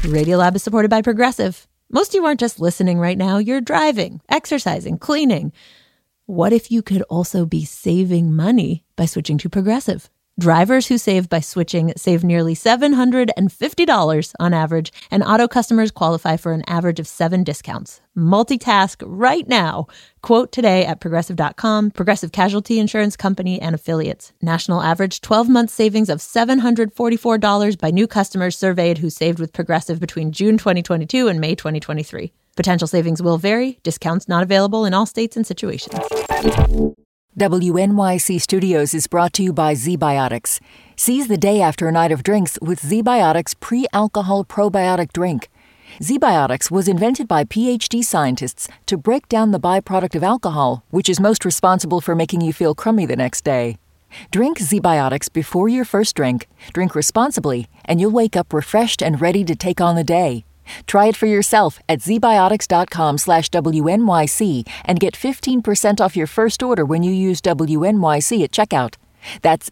Radiolab is supported by Progressive. Most of you aren't just listening right now. You're driving, exercising, cleaning. What if you could also be saving money by switching to Progressive? Drivers who save by switching save nearly $750 on average, and auto customers qualify for an average of 7 discounts. Multitask right now. Quote today at Progressive.com. Progressive Casualty Insurance Company and Affiliates. National average 12-month savings of $744 by new customers surveyed who saved with Progressive between June 2022 and May 2023. Potential savings will vary. Discounts not available in all states and situations. WNYC Studios is brought to you by ZBiotics. Seize the day after a night of drinks with ZBiotics pre-alcohol probiotic drink. ZBiotics was invented by PhD scientists to break down the byproduct of alcohol, which is most responsible for making you feel crummy the next day. Drink ZBiotics before your first drink, drink responsibly, and you'll wake up refreshed and ready to take on the day. Try it for yourself at zbiotics.com/WNYC and get 15% off your first order when you use WNYC at checkout. That's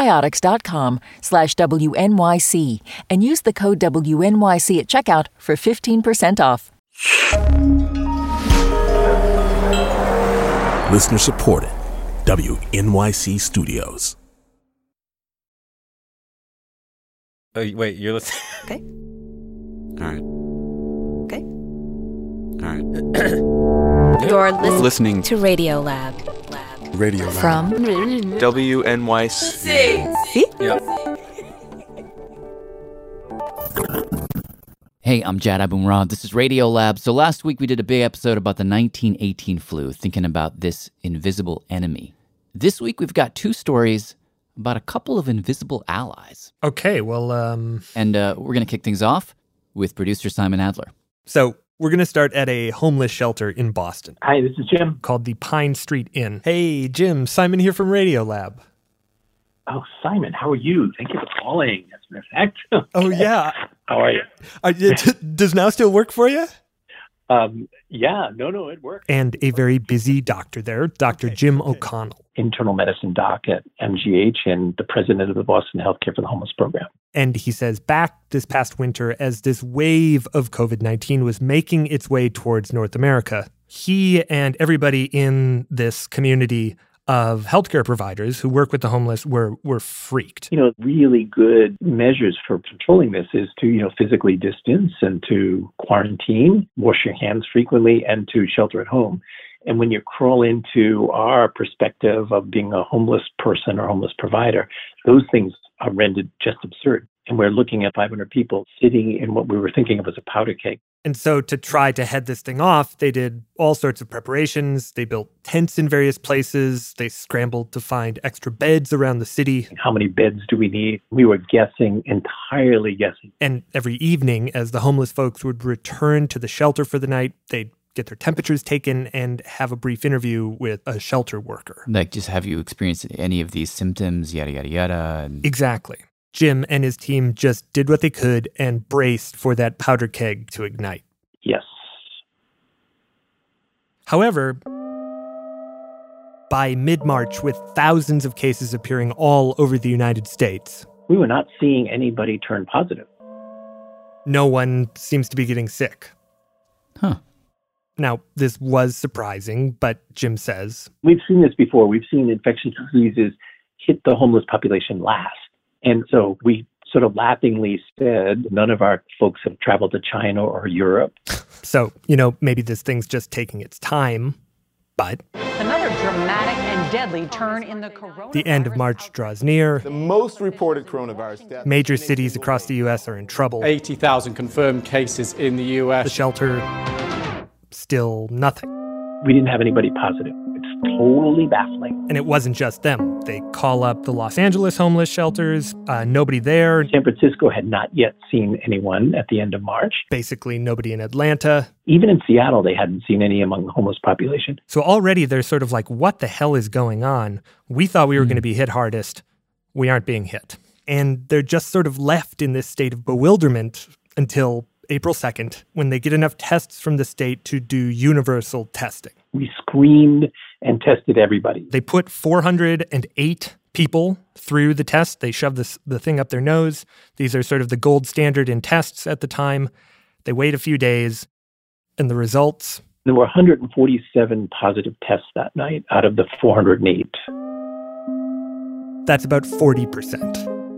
zbiotics.com/WNYC and use the code WNYC at checkout for 15% off. Listener supported. WNYC Studios. Oh, wait, you're listening? Okay. All right. Okay. All right. You're Listening to Radiolab. Radio Lab. From WNYC. See? Yeah. Hey, I'm Jad Abumrad. This is Radiolab. So last week we did a big episode about the 1918 flu, thinking about this invisible enemy. This week we've got 2 stories about a couple of invisible allies. Okay, well, And we're going to kick things off with producer Simon Adler. So we're going to start at a homeless shelter in Boston. Hi, this is Jim. Called the Pine Street Inn. Hey, Jim, Simon here from Radiolab. Oh, Simon, how are you? Thank you for calling, as a matter of fact. Oh, yeah. How are you? Does now still work for you? Yeah, no, it works. And a very busy doctor there, Dr. Jim O'Connell. Internal medicine doc at MGH and the president of the Boston Healthcare for the Homeless program. And he says back this past winter, as this wave of COVID-19 was making its way towards North America, he and everybody in this community of healthcare providers who work with the homeless were freaked. Really good measures for controlling this is to, physically distance and to quarantine, wash your hands frequently, and to shelter at home. And when you crawl into our perspective of being a homeless person or homeless provider, those things are rendered just absurd. And we're looking at 500 people sitting in what we were thinking of as a powder keg. And so to try to head this thing off, they did all sorts of preparations. They built tents in various places. They scrambled to find extra beds around the city. How many beds do we need? We were entirely guessing. And every evening, as the homeless folks would return to the shelter for the night, they'd get their temperatures taken and have a brief interview with a shelter worker. Like, just have you experienced any of these symptoms, yada, yada, yada? Exactly. Jim and his team just did what they could and braced for that powder keg to ignite. Yes. However, by mid-March, with thousands of cases appearing all over the United States, we were not seeing anybody turn positive. No one seems to be getting sick. Huh. Now, this was surprising, but Jim says, we've seen this before. We've seen infectious diseases hit the homeless population last. And so we sort of laughingly said, none of our folks have traveled to China or Europe. So, maybe this thing's just taking its time, but another dramatic and deadly turn in the coronavirus. The end of March draws near. The most reported coronavirus deaths. Major cities across the U.S. are in trouble. 80,000 confirmed cases in the U.S. The shelter, still nothing. We didn't have anybody positive. It's totally baffling. And it wasn't just them. They call up the Los Angeles homeless shelters. Nobody there. San Francisco had not yet seen anyone at the end of March. Basically nobody in Atlanta. Even in Seattle, they hadn't seen any among the homeless population. So already they're sort of like, what the hell is going on? We thought we were going to be hit hardest. We aren't being hit. And they're just sort of left in this state of bewilderment until April 2nd, when they get enough tests from the state to do universal testing. We screened and tested everybody. They put 408 people through the test. They shove the thing up their nose. These are sort of the gold standard in tests at the time. They wait a few days, and the results? There were 147 positive tests that night out of the 408. That's about 40%.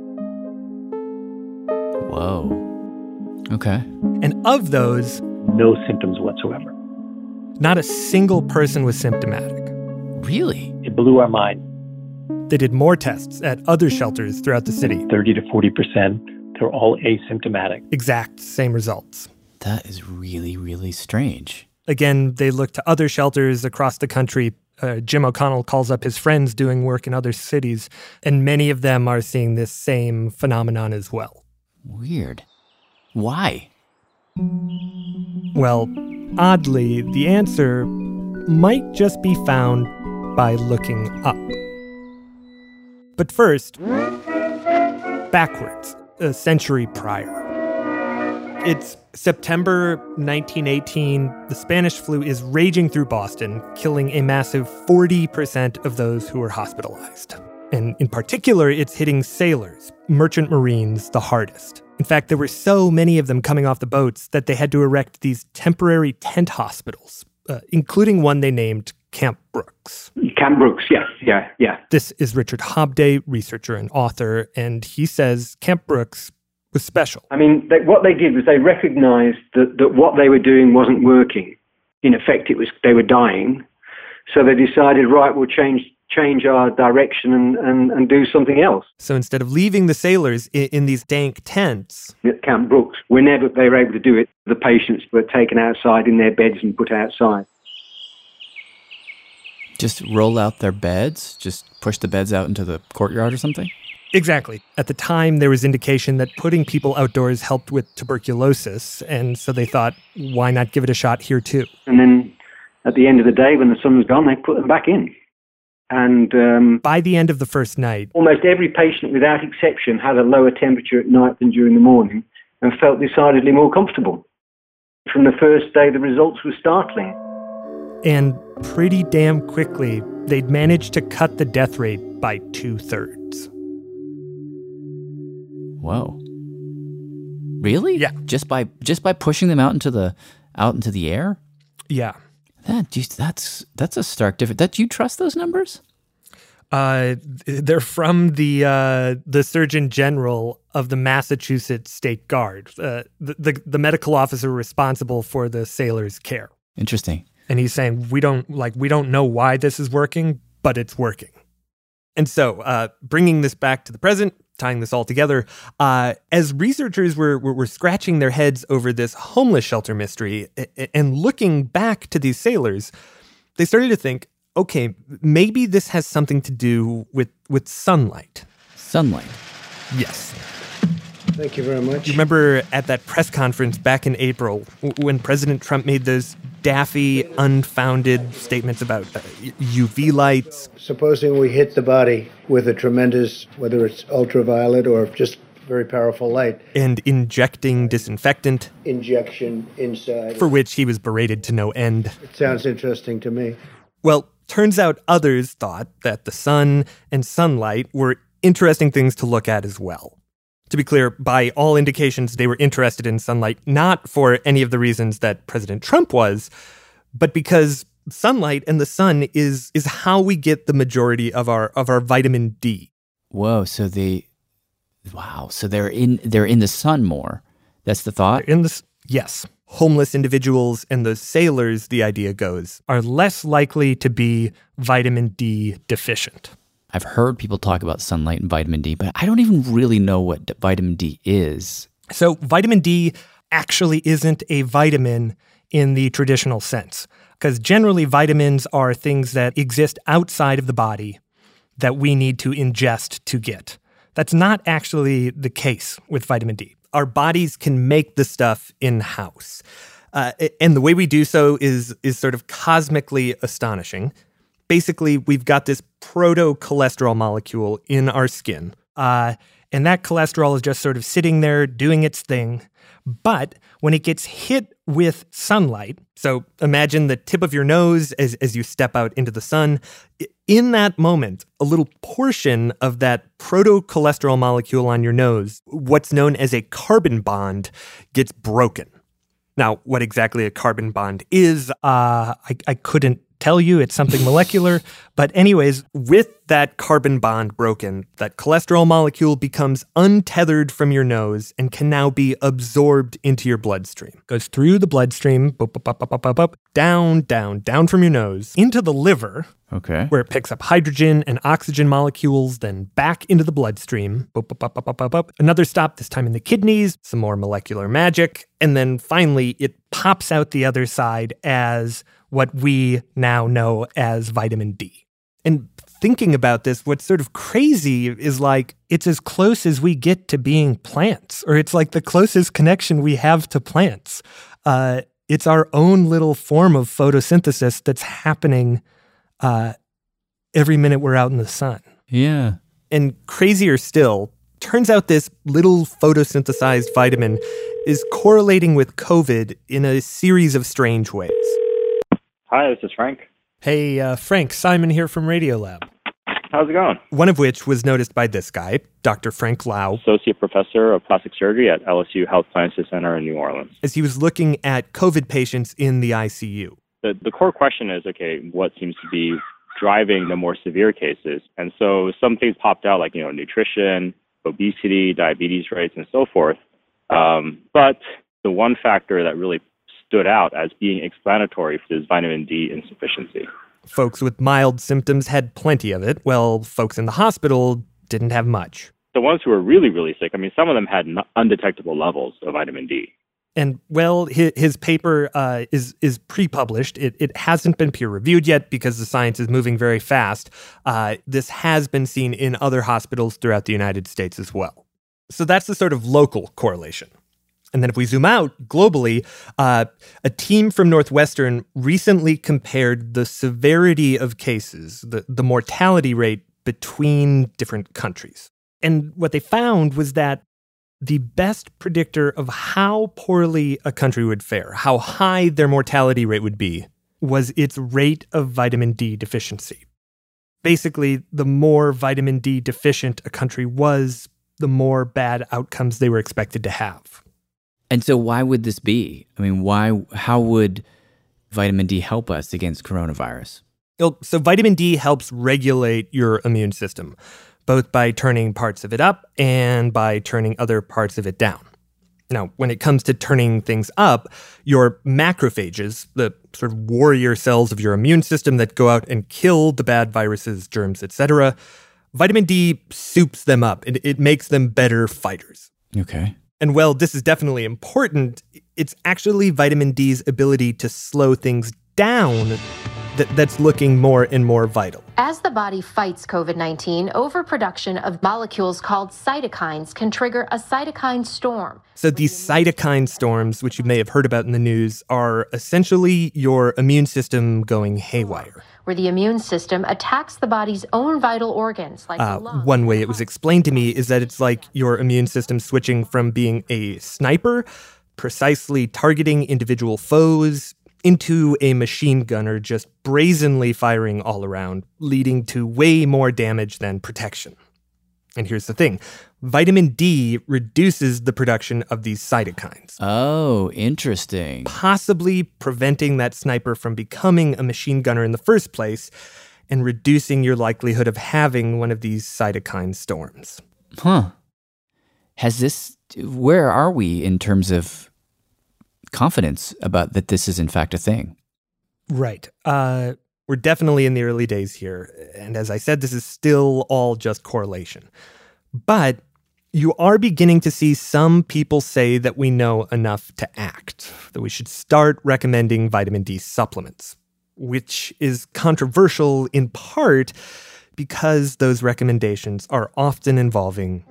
Whoa. Okay. And of those, no symptoms whatsoever. Not a single person was symptomatic. Really? It blew our mind. They did more tests at other shelters throughout the city. 30 to 40%. They're all asymptomatic. Exact same results. That is really, really strange. Again, they looked to other shelters across the country. Jim O'Connell calls up his friends doing work in other cities, and many of them are seeing this same phenomenon as well. Weird. Why? Well, oddly, the answer might just be found by looking up. But first, backwards, a century prior. It's September 1918. The Spanish flu is raging through Boston, killing a massive 40% of those who were hospitalized. And in particular, it's hitting sailors, merchant marines, the hardest. In fact, there were so many of them coming off the boats that they had to erect these temporary tent hospitals, including one they named Camp Brooks. Camp Brooks, yeah. This is Richard Hobday, researcher and author, and he says Camp Brooks was special. I mean, what they did was they recognized that what they were doing wasn't working. In effect, they were dying. So they decided, right, we'll change our direction and do something else. So instead of leaving the sailors in these dank tents at Camp Brooks, whenever they were able to do it, the patients were taken outside in their beds and put outside. Just roll out their beds? Just push the beds out into the courtyard or something? Exactly. At the time, there was indication that putting people outdoors helped with tuberculosis, and so they thought, why not give it a shot here too? And then at the end of the day, when the sun was gone, they put them back in. And by the end of the first night, almost every patient, without exception, had a lower temperature at night than during the morning and felt decidedly more comfortable. From the first day, the results were startling. And pretty damn quickly, they'd managed to cut the death rate by 2/3. Whoa. Really? Yeah. Just by pushing them out into the air? Yeah. That's a stark difference. Do you trust those numbers? They're from the Surgeon General of the Massachusetts State Guard, the medical officer responsible for the sailors' care. Interesting. And he's saying we don't know why this is working, but it's working. And so, bringing this back to the present, tying this all together, as researchers were scratching their heads over this homeless shelter mystery and looking back to these sailors, they started to think, okay, maybe this has something to do with sunlight. Sunlight? Yes. Thank you very much. You remember at that press conference back in April when President Trump made those daffy, unfounded statements about UV lights? Supposing we hit the body with a tremendous, whether it's ultraviolet or just very powerful light. And injecting disinfectant. Injection inside. For which he was berated to no end. It sounds interesting to me. Well, turns out others thought that the sun and sunlight were interesting things to look at as well. To be clear, by all indications, they were interested in sunlight, not for any of the reasons that President Trump was, but because sunlight and the sun is how we get the majority of our vitamin D. Whoa, so they're in the sun more. That's the thought? Yes. Homeless individuals and the sailors, the idea goes, are less likely to be vitamin D deficient. I've heard people talk about sunlight and vitamin D, but I don't even really know what vitamin D is. So vitamin D actually isn't a vitamin in the traditional sense, because generally vitamins are things that exist outside of the body that we need to ingest to get. That's not actually the case with vitamin D. Our bodies can make the stuff in-house. And the way we do so is sort of cosmically astonishing. Basically, we've got this proto-cholesterol molecule in our skin, and that cholesterol is just sort of sitting there doing its thing. But when it gets hit with sunlight, so imagine the tip of your nose as you step out into the sun, in that moment, a little portion of that protocholesterol molecule on your nose, what's known as a carbon bond, gets broken. Now, what exactly a carbon bond is, I couldn't tell you. It's something molecular. But anyways, with that carbon bond broken, that cholesterol molecule becomes untethered from your nose and can now be absorbed into your bloodstream. Goes through the bloodstream, down from your nose, into the liver, okay, where it picks up hydrogen and oxygen molecules, then back into the bloodstream. Another stop, this time in the kidneys, some more molecular magic, and then finally it pops out the other side as what we now know as vitamin D. And thinking about this, what's sort of crazy is like it's as close as we get to being plants, or it's like the closest connection we have to plants. It's our own little form of photosynthesis that's happening every minute we're out in the sun. Yeah. And crazier still, turns out this little photosynthesized vitamin is correlating with COVID in a series of strange ways. Hi, this is Frank. Hey, Frank, Simon here from Radiolab. How's it going? One of which was noticed by this guy, Dr. Frank Lau, Associate Professor of Plastic Surgery at LSU Health Sciences Center in New Orleans. As he was looking at COVID patients in the ICU. The core question is, okay, what seems to be driving the more severe cases? And so some things popped out like, nutrition, obesity, diabetes rates, and so forth. But the one factor that really stood out as being explanatory for this vitamin D insufficiency. Folks with mild symptoms had plenty of it, while folks in the hospital didn't have much. The ones who were really, really sick, some of them had undetectable levels of vitamin D. And, well, his paper is pre-published. It hasn't been peer-reviewed yet because the science is moving very fast. This has been seen in other hospitals throughout the United States as well. So that's the sort of local correlation. And then if we zoom out globally, a team from Northwestern recently compared the severity of cases, the mortality rate between different countries. And what they found was that the best predictor of how poorly a country would fare, how high their mortality rate would be, was its rate of vitamin D deficiency. Basically, the more vitamin D deficient a country was, the more bad outcomes they were expected to have. And so why would this be? How would vitamin D help us against coronavirus? So vitamin D helps regulate your immune system, both by turning parts of it up and by turning other parts of it down. Now, when it comes to turning things up, your macrophages, the sort of warrior cells of your immune system that go out and kill the bad viruses, germs, etc., vitamin D soups them up. It makes them better fighters. Okay. And while this is definitely important, it's actually vitamin D's ability to slow things down that's looking more and more vital. As the body fights COVID-19, overproduction of molecules called cytokines can trigger a cytokine storm. So these cytokine storms, which you may have heard about in the news, are essentially your immune system going haywire. Where the immune system attacks the body's own vital organs, like the lungs. One way it was explained to me is that it's like your immune system switching from being a sniper, precisely targeting individual foes, into a machine gunner just brazenly firing all around, leading to way more damage than protection. And here's the thing. Vitamin D reduces the production of these cytokines. Oh, interesting. Possibly preventing that sniper from becoming a machine gunner in the first place and reducing your likelihood of having one of these cytokine storms. Huh. Where are we in terms of confidence about that this is in fact a thing? Right. We're definitely in the early days here. And as I said, this is still all just correlation. But you are beginning to see some people say that we know enough to act, that we should start recommending vitamin D supplements, which is controversial in part because those recommendations are often involving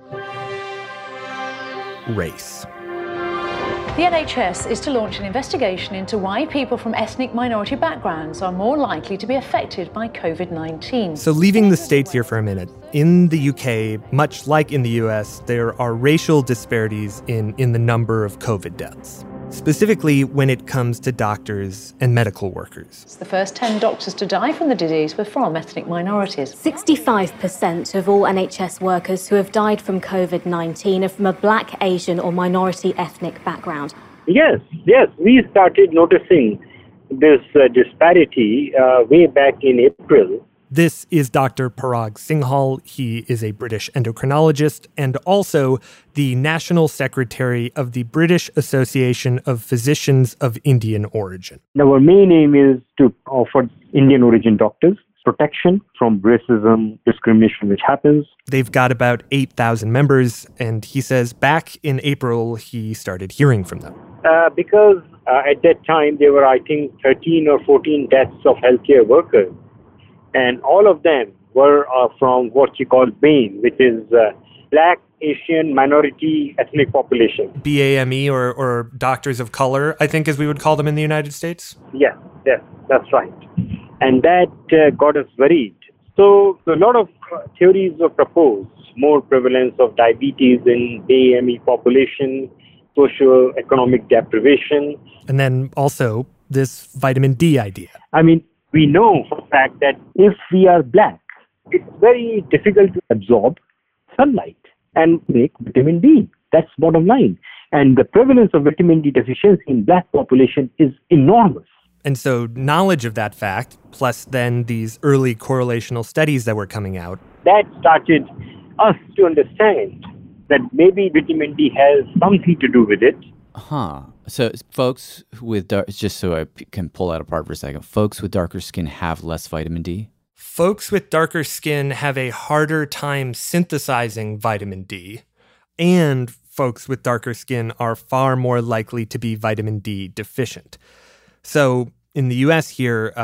race. The NHS is to launch an investigation into why people from ethnic minority backgrounds are more likely to be affected by COVID-19. So leaving the States here for a minute, in the UK, much like in the US, there are racial disparities in the number of COVID deaths. specifically when it comes to doctors and medical workers. The first 10 doctors to die from the disease were from ethnic minorities. 65% of all NHS workers who have died from COVID-19 are from a Black, Asian or minority ethnic background. Yes, we started noticing this disparity way back in April. This is Dr. Parag Singhal. He is a British endocrinologist and also the National Secretary of the British Association of Physicians of Indian Origin. Our main aim is to offer Indian origin doctors protection from racism, discrimination which happens. They've got about 8,000 members, and he says back in April he started hearing from them. Because at that time there were, I think, 13 or 14 deaths of healthcare workers. And all of them were from what you call BAME, which is Black, Asian, Minority Ethnic Population. BAME or Doctors of Color, I think as we would call them in the United States? Yes, that's right. And that got us worried. So a lot of theories were proposed, more prevalence of diabetes in BAME population, socio-economic deprivation. And then also this vitamin D idea. I mean, we know for a fact that if we are black, it's very difficult to absorb sunlight and make vitamin D. That's bottom line. And the prevalence of vitamin D deficiency in black population is enormous. And so knowledge of that fact, plus then these early correlational studies that were coming out, that started us to understand that maybe vitamin D has something to do with it. So folks with just so I can pull that apart for a second, folks with darker skin have less vitamin D? Folks with darker skin have a harder time synthesizing vitamin D, and folks with darker skin are far more likely to be vitamin D deficient. So in the U.S. here,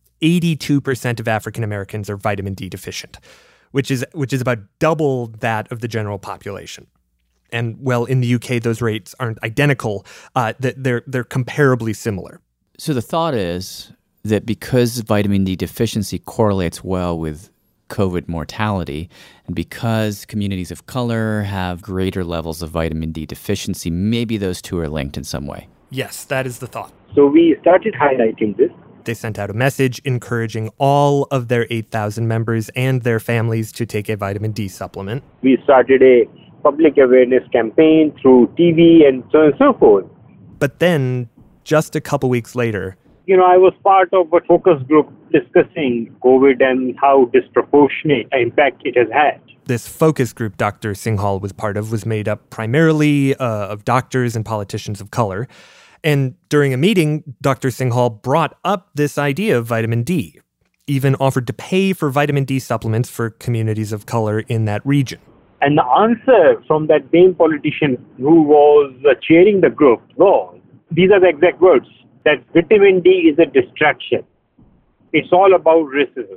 82% of African Americans are vitamin D deficient, which is about double that of the general population. And, well, in the UK, those rates aren't identical. They're comparably similar. So the thought is that because vitamin D deficiency correlates well with COVID mortality, and because communities of color have greater levels of vitamin D deficiency, maybe those two are linked in some way. Yes, that is the thought. So we started highlighting this. They sent out a message encouraging all of their 8,000 members and their families to take a vitamin D supplement. We started a public awareness campaign through TV and so on and so forth. But then, just a couple weeks later, I was part of a focus group discussing COVID and how disproportionate impact it has had. This focus group Dr. Singhal was part of was made up primarily of doctors and politicians of color. And during a meeting, Dr. Singhal brought up this idea of vitamin D, even offered to pay for vitamin D supplements for communities of color in that region. And the answer from that BAME politician who was chairing the group was, these are the exact words, that vitamin D is a distraction. It's all about racism.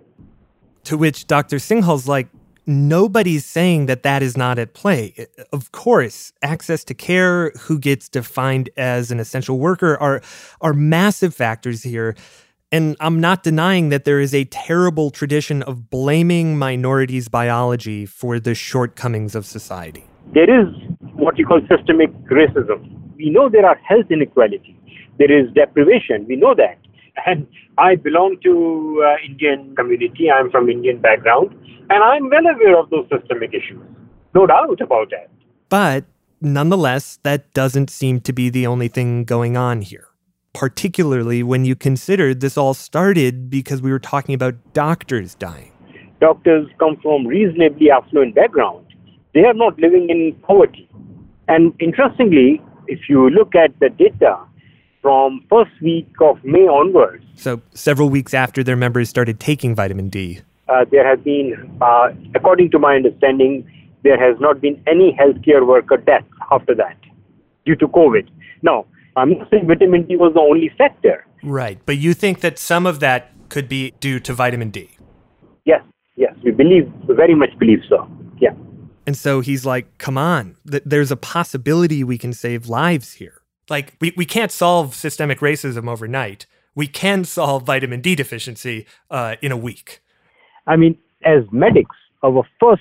To which Dr. Singhal's like, nobody's saying that is not at play. Of course, access to care, who gets defined as an essential worker are massive factors here. And I'm not denying that there is a terrible tradition of blaming minorities' biology for the shortcomings of society. There is what you call systemic racism. We know there are health inequalities. There is deprivation. We know that. And I belong to Indian community. I'm from Indian background. And I'm well aware of those systemic issues. No doubt about that. But nonetheless, that doesn't seem to be the only thing going on here. Particularly when you consider this all started because we were talking about doctors dying. Doctors come from reasonably affluent background. They are not living in poverty. And interestingly, if you look at the data from first week of May onwards. So several weeks after their members started taking vitamin D. There has been, according to my understanding, there has not been any healthcare worker death after that due to COVID. Now, I'm not saying vitamin D was the only factor. Right, but you think that some of that could be due to vitamin D? Yes, we very much believe so, yeah. And so he's like, come on, there's a possibility we can save lives here. Like, we can't solve systemic racism overnight. We can solve vitamin D deficiency in a week. I mean, as medics, our first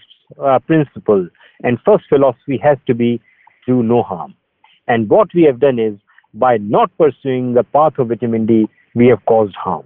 principle and first philosophy has to be do no harm. And what we have done is by not pursuing the path of vitamin D, we have caused harm.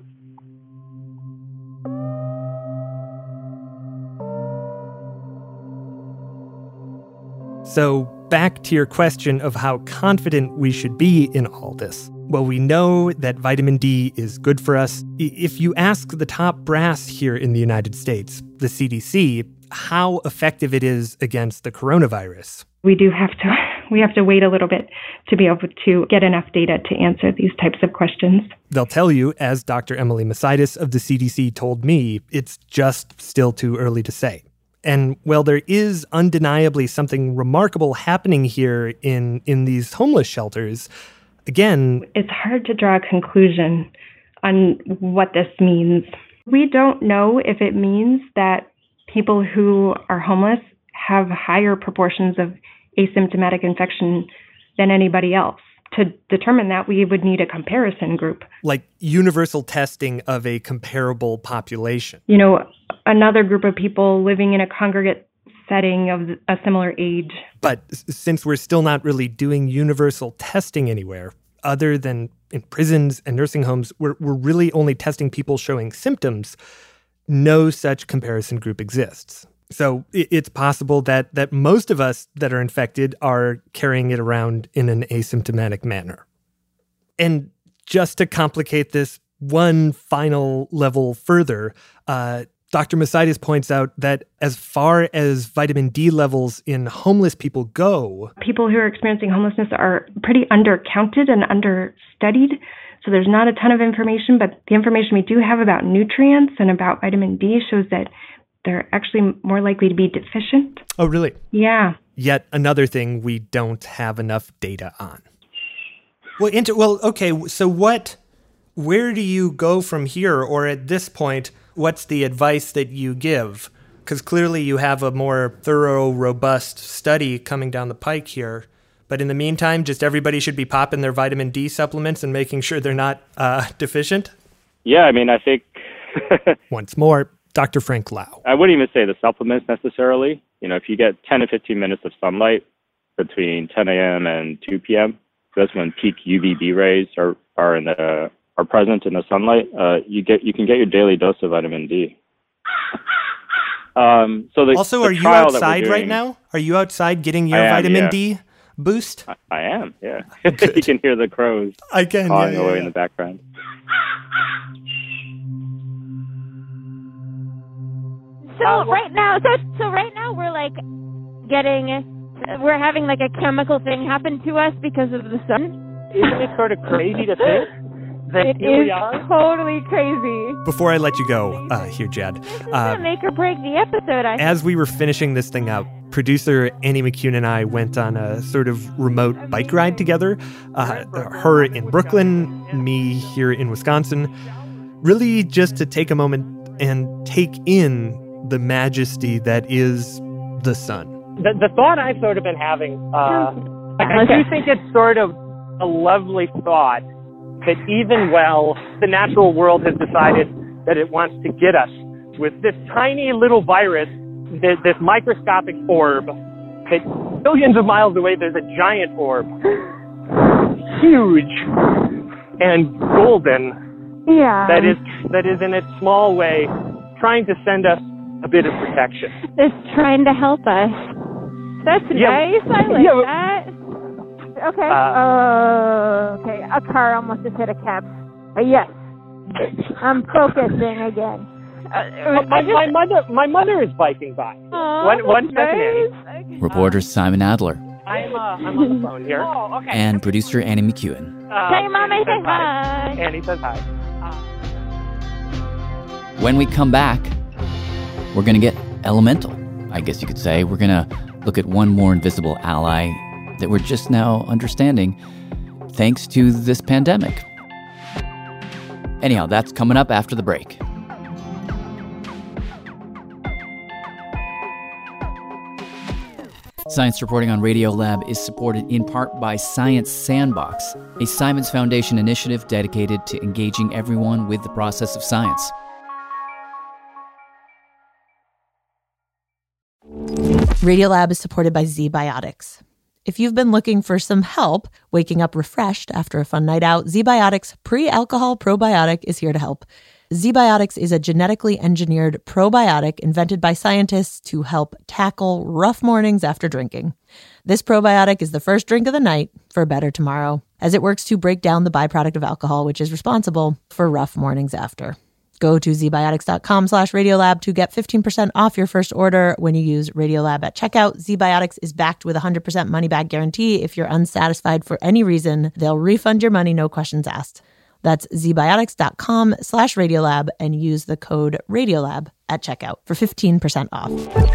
So back to your question of how confident we should be in all this. Well, we know that vitamin D is good for us. If you ask the top brass here in the United States, the CDC, how effective it is against the coronavirus, we have to wait a little bit to be able to get enough data to answer these types of questions. They'll tell you, as Dr. Emily Masitis of the CDC told me, it's just still too early to say. And while there is undeniably something remarkable happening here in these homeless shelters, again, it's hard to draw a conclusion on what this means. We don't know if it means that people who are homeless have higher proportions of asymptomatic infection than anybody else. To determine that, we would need a comparison group. Like universal testing of a comparable population. You know, another group of people living in a congregate setting of a similar age. But since we're still not really doing universal testing anywhere, other than in prisons and nursing homes, we're really only testing people showing symptoms, no such comparison group exists. So it's possible that most of us that are infected are carrying it around in an asymptomatic manner. And just to complicate this one final level further, Dr. Masitis points out that as far as vitamin D levels in homeless people go, people who are experiencing homelessness are pretty undercounted and understudied. So there's not a ton of information, but the information we do have about nutrients and about vitamin D shows that they're actually more likely to be deficient. Oh, really? Yeah. Yet another thing we don't have enough data on. Well, okay, so where do you go from here? Or at this point, what's the advice that you give? Because clearly you have a more thorough, robust study coming down the pike here. But in the meantime, just everybody should be popping their vitamin D supplements and making sure they're not deficient? Yeah, I mean, I think... Once more, Dr. Frank Lau. I wouldn't even say the supplements necessarily. You know, if you get 10 to 15 minutes of sunlight between 10 a.m. and 2 p.m., that's when peak UVB rays are present in the sunlight. You can get your daily dose of vitamin D. Are you outside right now? Are you outside getting your vitamin D boost? I am, yeah. You can hear the crows cawing away in the background. So right now we're having like a chemical thing happen to us because of the sun. Isn't it sort of crazy to think that it is totally crazy? Before I let you go, here, Jad. This is gonna make or break the episode. As we were finishing this thing up, producer Annie McCune and I went on a sort of remote bike ride together. Her in Brooklyn, me here in Wisconsin. Really just to take a moment and take in the majesty that is the sun. The thought I've sort of been having, I do think it's sort of a lovely thought that even while the natural world has decided that it wants to get us with this tiny little virus, this microscopic orb, that billions of miles away there's a giant orb, huge and golden, that is in its small way trying to send us a bit of protection. It's trying to help us. That's nice. I like that. Okay. Okay. A car almost just hit a cab. Yes. I'm focusing again. My mother is biking by. One second, Annie. Reporter Simon Adler. I'm on the phone here. Oh, okay. And producer Annie McEwen. Tell your mom I say hi. Annie says hi. When we come back, we're going to get elemental, I guess you could say. We're going to look at one more invisible ally that we're just now understanding thanks to this pandemic. Anyhow, that's coming up after the break. Science Reporting on Radiolab is supported in part by Science Sandbox, a Simons Foundation initiative dedicated to engaging everyone with the process of science. Radiolab is supported by ZBiotics. If you've been looking for some help waking up refreshed after a fun night out, ZBiotics Pre-Alcohol Probiotic is here to help. ZBiotics is a genetically engineered probiotic invented by scientists to help tackle rough mornings after drinking. This probiotic is the first drink of the night for a better tomorrow, as it works to break down the byproduct of alcohol, which is responsible for rough mornings after. Go to zbiotics.com/Radiolab to get 15% off your first order when you use Radiolab at checkout. ZBiotics is backed with a 100% money-back guarantee. If you're unsatisfied for any reason, they'll refund your money, no questions asked. That's zbiotics.com/Radiolab and use the code Radiolab at checkout for 15% off.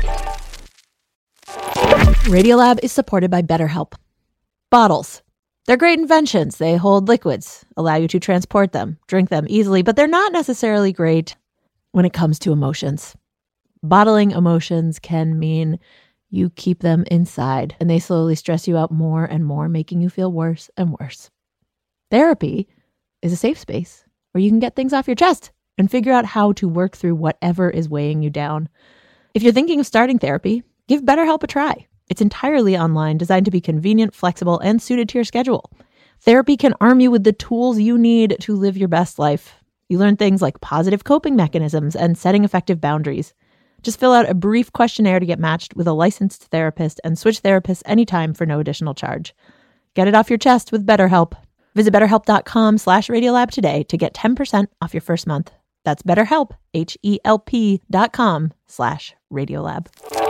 Radiolab is supported by BetterHelp. Bottles. They're great inventions. They hold liquids, allow you to transport them, drink them easily, but they're not necessarily great when it comes to emotions. Bottling emotions can mean you keep them inside, and they slowly stress you out more and more, making you feel worse and worse. Therapy is a safe space where you can get things off your chest and figure out how to work through whatever is weighing you down. If you're thinking of starting therapy, give BetterHelp a try. It's entirely online, designed to be convenient, flexible, and suited to your schedule. Therapy can arm you with the tools you need to live your best life. You learn things like positive coping mechanisms and setting effective boundaries. Just fill out a brief questionnaire to get matched with a licensed therapist and switch therapists anytime for no additional charge. Get it off your chest with BetterHelp. Visit BetterHelp.com/Radiolab today to get 10% off your first month. That's BetterHelp, HELP.com/Radiolab.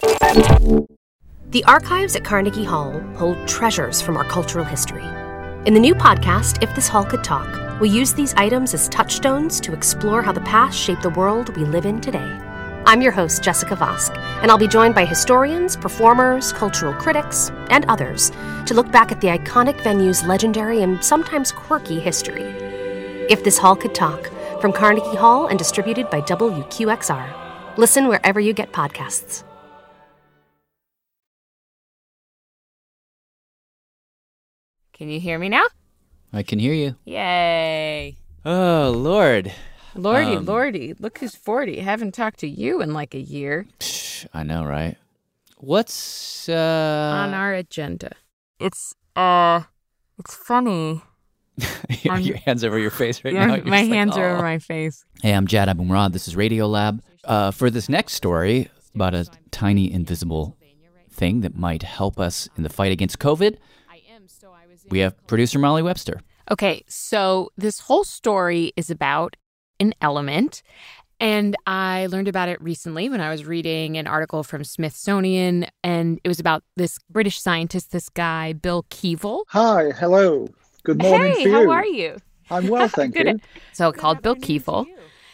The archives at Carnegie Hall hold treasures from our cultural history. In the new podcast, If This Hall Could Talk, we use these items as touchstones to explore how the past shaped the world we live in today. I'm your host, Jessica Vosk, and I'll be joined by historians, performers, cultural critics, and others to look back at the iconic venue's legendary and sometimes quirky history. If This Hall Could Talk, from Carnegie Hall and distributed by WQXR. Listen wherever you get podcasts. Can you hear me now? I can hear you. Yay. Oh, Lord. Lordy. Look who's 40. Haven't talked to you in like a year. I know, right? What's on our agenda? It's funny. Your hands over your face right now. My hands are over my face. Hey, I'm Jad Abumrad. This is Radiolab. For this next story about a tiny invisible thing that might help us in the fight against COVID, we have producer Molly Webster. Okay, so this whole story is about an element, and I learned about it recently when I was reading an article from Smithsonian, and it was about this British scientist, this guy, Bill Keevil. Hi, hello. Good morning to you. Hey, how are you? I'm well, thank you. So called Bill Keevil.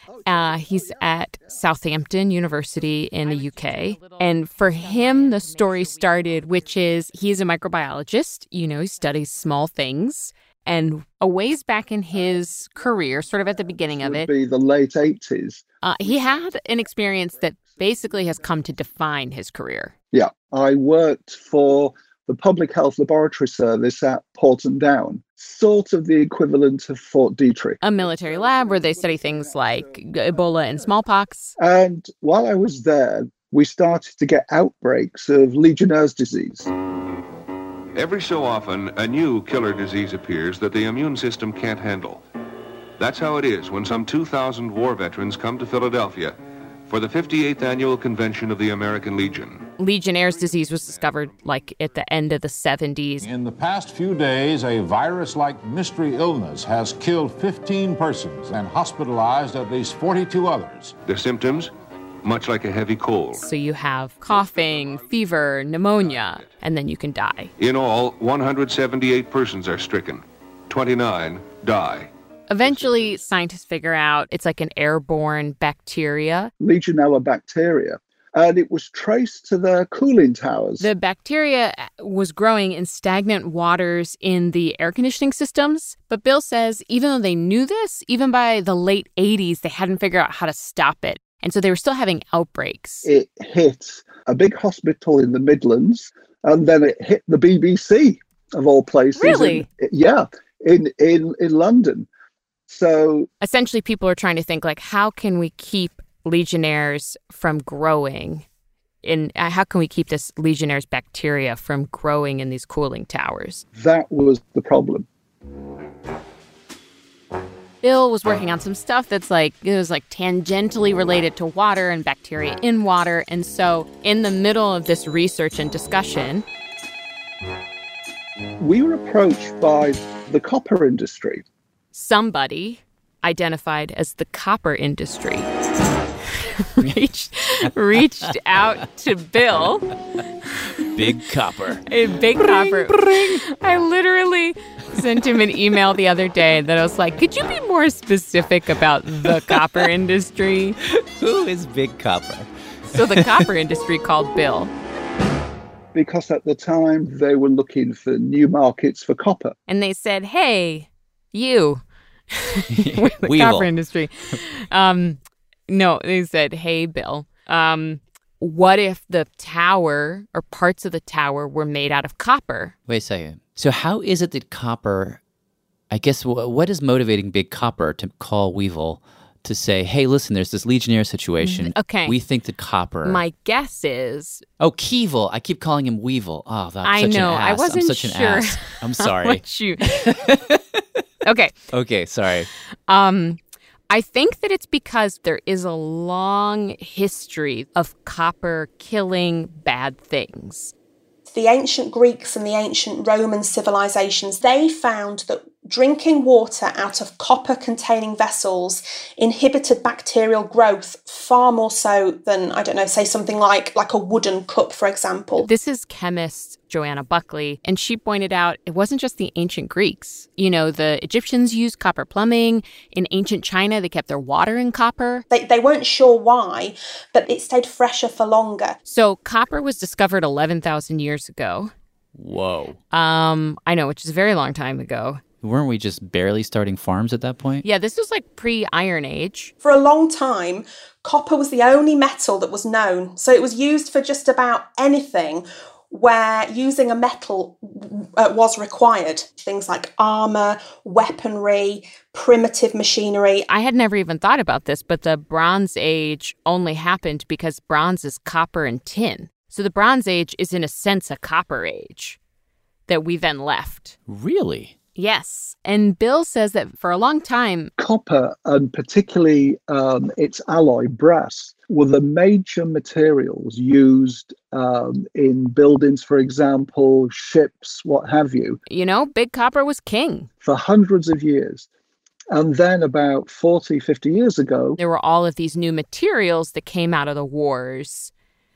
He's at Southampton University in the UK. And for him, the story started, which is he's a microbiologist. You know, he studies small things. And a ways back in his career, sort of at the beginning of it, would be the late 80s. He had an experience that basically has come to define his career. Yeah, I worked for the Public Health Laboratory Service at Porton Down, sort of the equivalent of Fort Detrick. A military lab where they study things like Ebola and smallpox. And while I was there, we started to get outbreaks of Legionnaire's disease. Every so often, a new killer disease appears that the immune system can't handle. That's how it is when some 2,000 war veterans come to Philadelphia for the 58th annual convention of the American Legion. Legionnaire's disease was discovered like at the end of the 70s. In the past few days, a virus-like mystery illness has killed 15 persons and hospitalized at least 42 others. The symptoms? Much like a heavy cold. So you have coughing, fever, pneumonia, and then you can die. In all, 178 persons are stricken. 29 die. Eventually, scientists figure out it's like an airborne bacteria. Legionella bacteria. And it was traced to the cooling towers. The bacteria was growing in stagnant waters in the air conditioning systems. But Bill says even though they knew this, even by the late 80s, they hadn't figured out how to stop it. And so they were still having outbreaks. It hit a big hospital in the Midlands, and then it hit the BBC, of all places. Really? In London. So essentially, people are trying to think, like, how can we keep Legionnaires from growing And how can we keep this Legionnaire's bacteria from growing in these cooling towers? That was the problem. Bill was working on some stuff it was tangentially related to water and bacteria in water. And so in the middle of this research and discussion, we were approached by the copper industry. Somebody identified as the copper industry reached out to Bill. Big Copper. Big Copper. I literally sent him an email the other day that I was like, could you be more specific about the copper industry? Who is Big Copper? So the copper industry called Bill. Because at the time, they were looking for new markets for copper. And they said, hey, you. The copper industry. No, they said, hey, Bill, what if the tower or parts of the tower were made out of copper? Wait a second. So how is it that copper, I guess, what is motivating Big Copper to call Weevil to say, hey, listen, there's this Legionnaire situation. Okay. We think that copper... My guess is... Oh, Keevil. I keep calling him Weevil. Oh, that's such an ass. I wasn't I'm such sure. An ass. I'm sorry. Okay. Okay, sorry. I think that it's because there is a long history of copper killing bad things. The ancient Greeks and the ancient Roman civilizations, they found that drinking water out of copper-containing vessels inhibited bacterial growth far more so than, I don't know, say something like a wooden cup, for example. This is chemist Joanna Buckley, and she pointed out it wasn't just the ancient Greeks. You know, the Egyptians used copper plumbing. In ancient China, they kept their water in copper. They weren't sure why, but it stayed fresher for longer. So copper was discovered 11,000 years ago. Whoa. I know, which is a very long time ago. Weren't we just barely starting farms at that point? Yeah, this was like pre-Iron Age. For a long time, copper was the only metal that was known. So it was used for just about anything where using a metal was required. Things like armor, weaponry, primitive machinery. I had never even thought about this, but the Bronze Age only happened because bronze is copper and tin. So the Bronze Age is in a sense a copper age that we then left. Really? Yes. And Bill says that for a long time, copper, and particularly its alloy brass, were the major materials used in buildings, for example, ships, what have you. You know, Big Copper was king. For hundreds of years. And then about 40, 50 years ago, there were all of these new materials that came out of the wars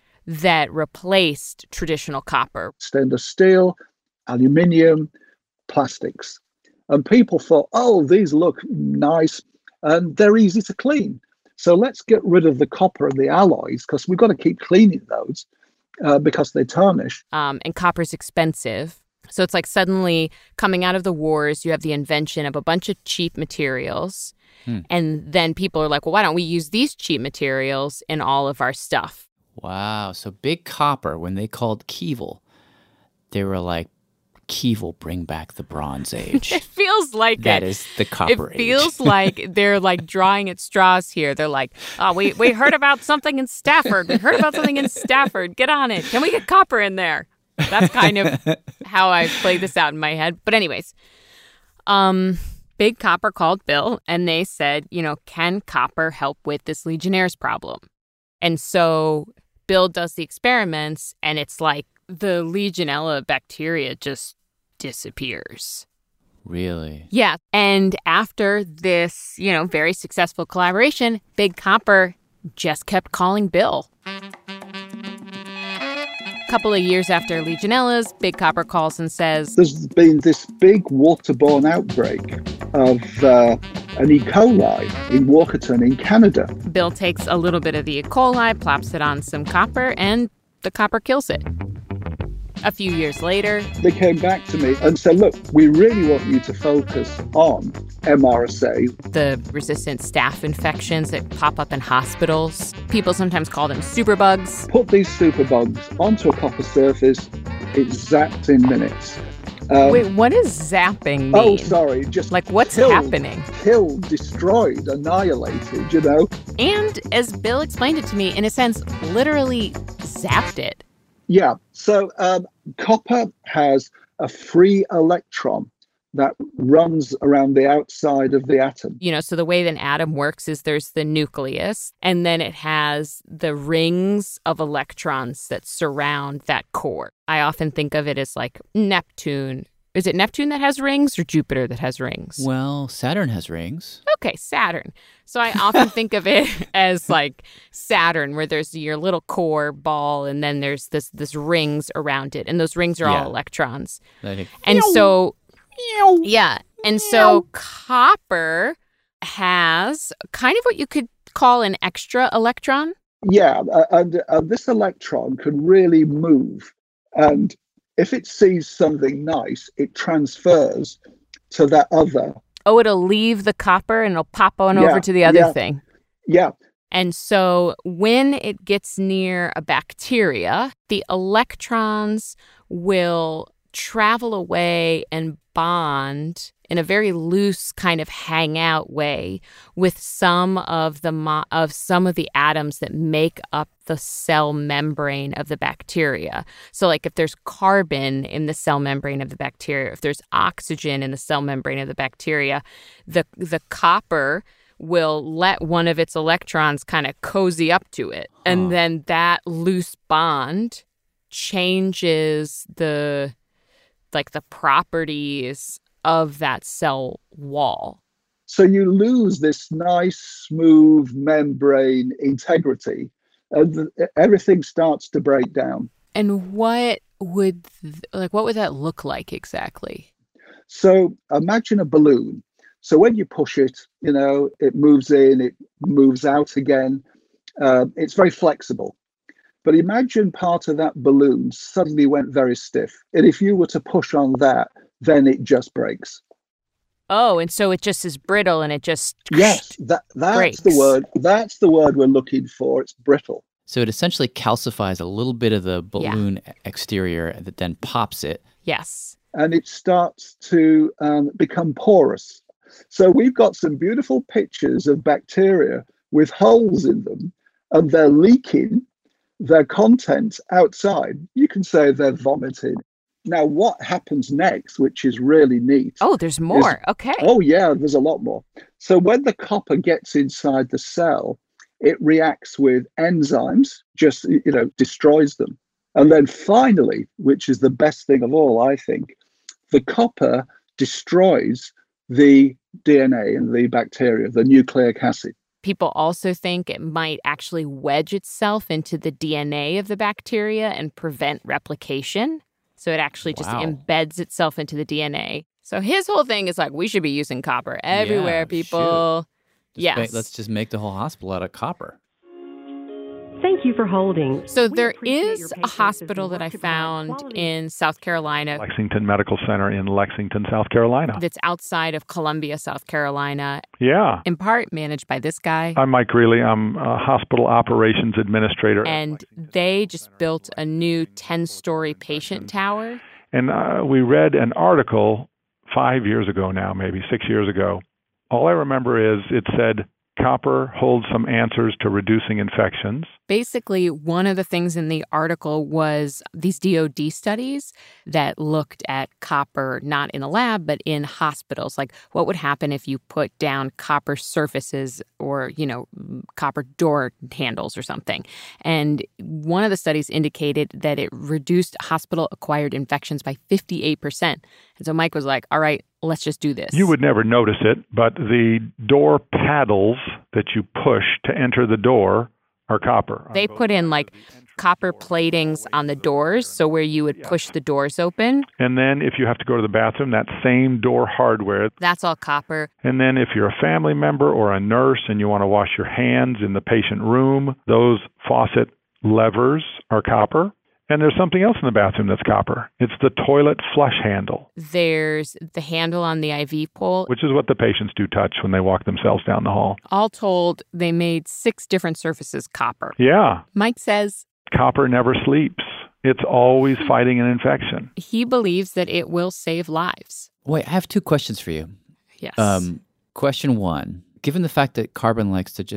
that replaced traditional copper. Stainless steel, aluminium, plastics. And people thought, oh, these look nice and they're easy to clean. So let's get rid of the copper and the alloys because we've got to keep cleaning those because they tarnish. And copper's expensive. So it's like suddenly coming out of the wars, you have the invention of a bunch of cheap materials. And then people are like, well, why don't we use these cheap materials in all of our stuff? Wow. So Big Copper, when they called Keevil, they were like, Keevil, bring back the Bronze Age. It feels like that is the Copper Age. It feels like they're like drawing at straws here. They're like, oh, we heard about something in Stafford. We heard about something in Stafford. Get on it. Can we get copper in there? That's kind of how I played this out in my head. But anyways, Big Copper called Bill and they said, you know, can copper help with this Legionnaire's problem? And so Bill does the experiments and it's like the Legionella bacteria just disappears. Really? Yeah. And after this, you know, very successful collaboration, Big Copper just kept calling Bill. A couple of years after Legionella's, Big Copper calls and says, there's been this big waterborne outbreak of an E. coli in Walkerton in Canada. Bill takes a little bit of the E. coli, plops it on some copper, and the copper kills it. A few years later, they came back to me and said, look, we really want you to focus on MRSA. The resistant staph infections that pop up in hospitals. People sometimes call them superbugs. Put these superbugs onto a copper surface, it zaps in minutes. Wait, what does zapping mean? Oh, sorry. Just like what's happening? Killed, destroyed, annihilated, you know? And as Bill explained it to me, in a sense, literally zapped it. Yeah. So copper has a free electron that runs around the outside of the atom. So the way that an atom works is there's the nucleus, and then it has the rings of electrons that surround that core. I often think of it as like Neptune. Is it Neptune that has rings or Jupiter that has rings? Well, Saturn has rings. Okay, Saturn. So I often think of it as like Saturn, where there's your little core ball, and then there's this rings around it, and those rings are all electrons. And so copper has kind of what you could call an extra electron. Yeah, and this electron can really move. And if it sees something nice, it transfers to that other. Oh, it'll leave the copper and it'll pop on over to the other thing. Yeah. And so when it gets near a bacteria, the electrons will travel away and bond in a very loose kind of hangout way with some of the atoms that make up the cell membrane of the bacteria. So like if there's carbon in the cell membrane of the bacteria, if there's oxygen in the cell membrane of the bacteria, the copper will let one of its electrons kind of cozy up to it. And then that loose bond changes the properties of that cell wall. So you lose this nice, smooth membrane integrity, and everything starts to break down. And what would that look like exactly? So imagine a balloon. So when you push it, it moves in, it moves out again. It's very flexible. But imagine part of that balloon suddenly went very stiff. And if you were to push on that, then it just breaks. Oh, and so it just is brittle and it just that's the word. That's the word we're looking for. It's brittle. So it essentially calcifies a little bit of the balloon exterior that then pops it. Yes. And it starts to become porous. So we've got some beautiful pictures of bacteria with holes in them, and they're leaking their contents outside. You can say they're vomiting. Now, what happens next, which is really neat? Oh, there's more. Okay. Oh, yeah, there's a lot more. So when the copper gets inside the cell, it reacts with enzymes, just, destroys them. And then finally, which is the best thing of all, I think, the copper destroys the DNA in the bacteria, the nucleic acid. People also think it might actually wedge itself into the DNA of the bacteria and prevent replication. So it actually just embeds itself into the DNA. So his whole thing is like, we should be using copper everywhere, people. Yes. Let's just make the whole hospital out of copper. Thank you for holding. So there is a hospital that I found in South Carolina. Lexington Medical Center in Lexington, South Carolina. That's outside of Columbia, South Carolina. Yeah. In part managed by this guy. I'm Mike Greeley. I'm a hospital operations administrator. And they just built a new 10-story patient tower. And we read an article 5 years ago now, maybe 6 years ago. All I remember is it said, copper holds some answers to reducing infections. Basically, one of the things in the article was these DOD studies that looked at copper, not in a lab, but in hospitals. Like, what would happen if you put down copper surfaces or, copper door handles or something? And one of the studies indicated that it reduced hospital-acquired infections by 58%. And so Mike was like, all right, let's just do this. You would never notice it, but the door paddles that you push to enter the door are copper. They put in copper platings on the doors, so where you would push the doors open. And then if you have to go to the bathroom, that same door hardware. That's all copper. And then if you're a family member or a nurse and you want to wash your hands in the patient room, those faucet levers are copper. And there's something else in the bathroom that's copper. It's the toilet flush handle. There's the handle on the IV pole. Which is what the patients do touch when they walk themselves down the hall. All told, they made 6 different surfaces copper. Yeah. Mike says, copper never sleeps. It's always fighting an infection. He believes that it will save lives. Wait, I have 2 questions for you. Yes. Question 1, given the fact that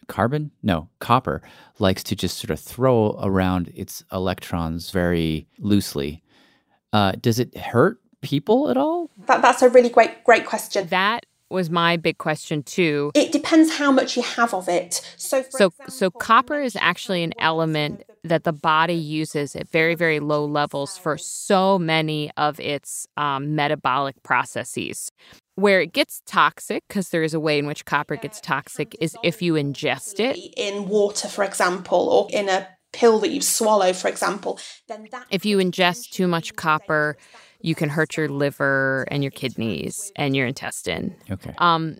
copper likes to just sort of throw around its electrons very loosely. Does it hurt people at all? That's a really great question. That was my big question too. It depends how much you have of it. So copper is actually an element that the body uses at very, very low levels for so many of its metabolic processes. Where it gets toxic, because there is a way in which copper gets toxic, is if you ingest it. In water, for example, or in a pill that you swallow, for example. If you ingest too much copper, you can hurt your liver and your kidneys and your intestine. Okay.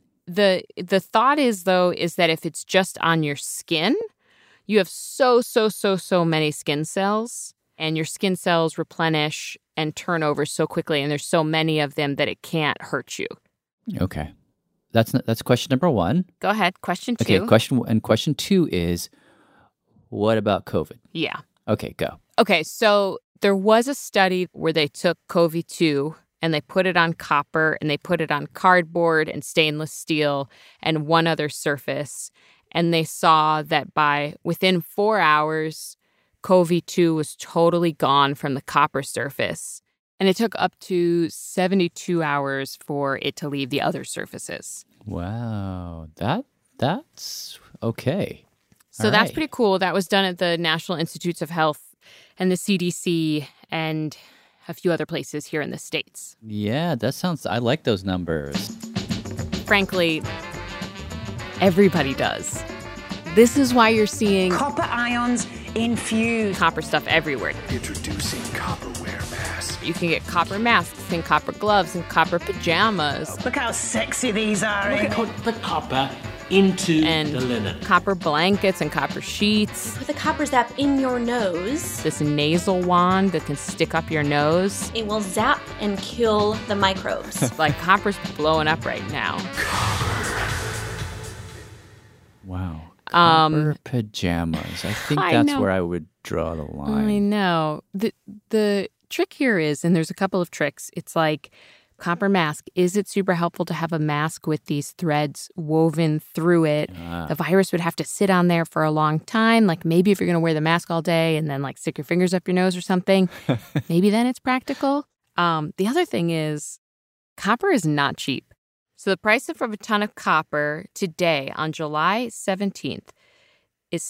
The thought is that if it's just on your skin, you have so many skin cells, and your skin cells replenish and turn over so quickly, and there's so many of them that it can't hurt you. Okay. That's question number 1. Go ahead. Question 2. Okay, question 2 is, what about COVID? Yeah. Okay, go. Okay, so there was a study where they took COVID-2 and they put it on copper and they put it on cardboard and stainless steel and one other surface. And they saw that within 4 hours, COVID-2 was totally gone from the copper surface. And it took up to 72 hours for it to leave the other surfaces. Wow. That's okay. So that's pretty cool. That was done at the National Institutes of Health and the CDC and a few other places here in the States. Yeah, I like those numbers. Frankly, everybody does. This is why you're seeing copper ions infused copper stuff everywhere. Introducing Copperware masks. You can get copper masks and copper gloves and copper pajamas. Look how sexy these are. Put the copper into the linen. Copper blankets and copper sheets. With a copper zap in your nose. This nasal wand that can stick up your nose. It will zap and kill the microbes. Like copper's blowing up right now. Wow. Copper pajamas. I think that's where I would draw the line. I know. The trick here is, and there's a couple of tricks, it's like copper mask. Is it super helpful to have a mask with these threads woven through it? The virus would have to sit on there for a long time. Like maybe if you're going to wear the mask all day and then like stick your fingers up your nose or something, maybe then it's practical. The other thing is copper is not cheap. So the price of a ton of copper today on July 17th is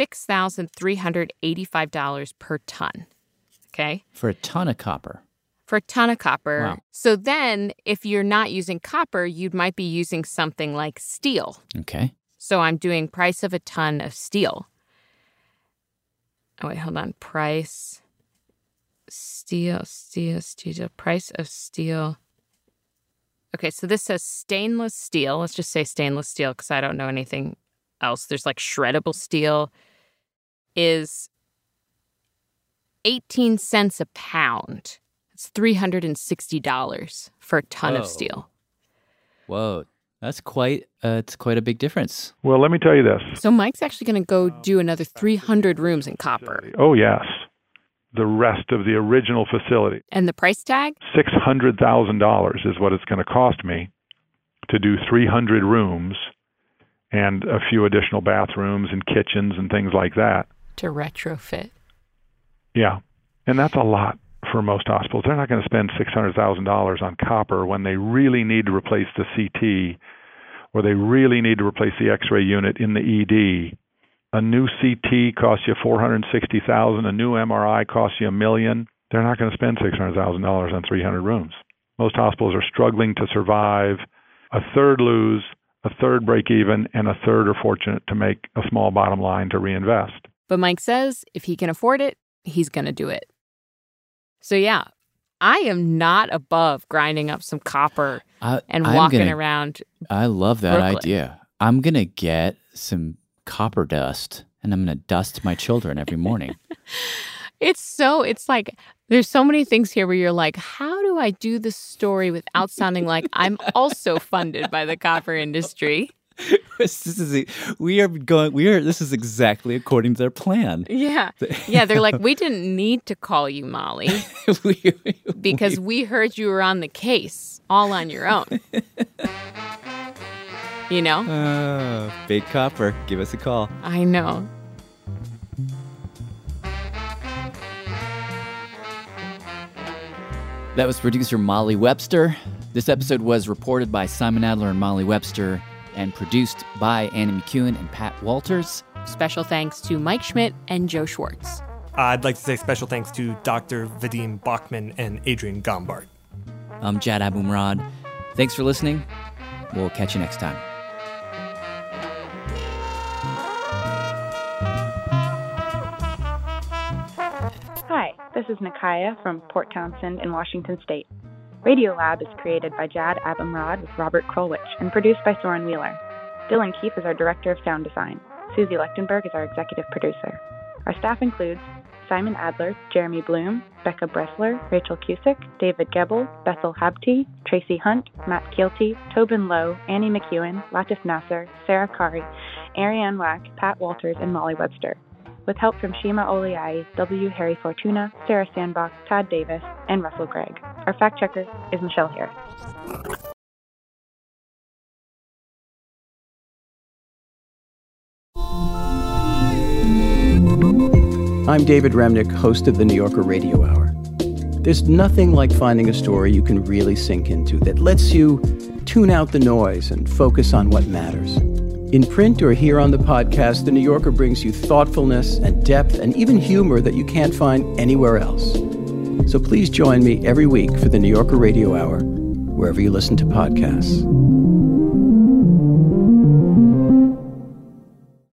$6,385 per ton. Okay? For a ton of copper. For a ton of copper. Wow. So then if you're not using copper, you might be using something like steel. Okay. So I'm doing price of a ton of steel. Oh, wait, hold on. Price, steel, price of steel. Okay, so this says stainless steel. Let's just say stainless steel because I don't know anything else. There's like shreddable steel is 18 cents a pound. It's $360 for a ton of steel. Whoa, that's quite it's quite a big difference. Well, let me tell you this. So Mike's actually going to go do another 300 rooms in copper. Oh, yes. The rest of the original facility. And the price tag? $600,000 is what it's going to cost me to do 300 rooms and a few additional bathrooms and kitchens and things like that. To retrofit. Yeah. And that's a lot for most hospitals. They're not going to spend $600,000 on copper when they really need to replace the CT or they really need to replace the X-ray unit in the ED. A new CT costs you $460,000. A new MRI costs you $1 million. They're not going to spend $600,000 on 300 rooms. Most hospitals are struggling to survive. A third lose, a third break even, and a third are fortunate to make a small bottom line to reinvest. But Mike says if he can afford it, he's going to do it. So yeah, I am not above grinding up some copper and walking around. I love that Brooklyn. idea. I'm going to get some copper dust and I'm going to dust my children every morning. It's like there's so many things here where you're like, how do I do this story without sounding like I'm also funded by the copper industry? This is exactly according to their plan. Yeah. Yeah, they're like, we didn't need to call you Molly because we heard you were on the case all on your own. you know? Big Copper, give us a call. I know. That was producer Molly Webster. This episode was reported by Simon Adler and Molly Webster and produced by Annie McEwen and Pat Walters. Special thanks to Mike Schmidt and Joe Schwartz. I'd like to say special thanks to Dr. Vadim Bachman and Adrian Gombard. I'm Jad Abumrad. Thanks for listening. We'll catch you next time. Hi, this is Nakaya from Port Townsend in Washington State. Radiolab is created by Jad Abumrad with Robert Krulwich and produced by Soren Wheeler. Dylan Keefe is our director of sound design. Susie Lechtenberg is our executive producer. Our staff includes Simon Adler, Jeremy Bloom, Becca Bressler, Rachel Cusick, David Gebel, Bethel Habte, Tracy Hunt, Matt Keelty, Tobin Lowe, Annie McEwen, Latif Nasser, Sarah Kari, Ariane Wack, Pat Walters, and Molly Webster, with help from Shima Oliai, W. Harry Fortuna, Sarah Sandbach, Todd Davis, and Russell Gregg. Our fact checker is Michelle Harris. I'm David Remnick, host of the New Yorker Radio Hour. There's nothing like finding a story you can really sink into that lets you tune out the noise and focus on what matters. In print or here on the podcast, The New Yorker brings you thoughtfulness and depth and even humor that you can't find anywhere else. So please join me every week for the New Yorker Radio Hour, wherever you listen to podcasts.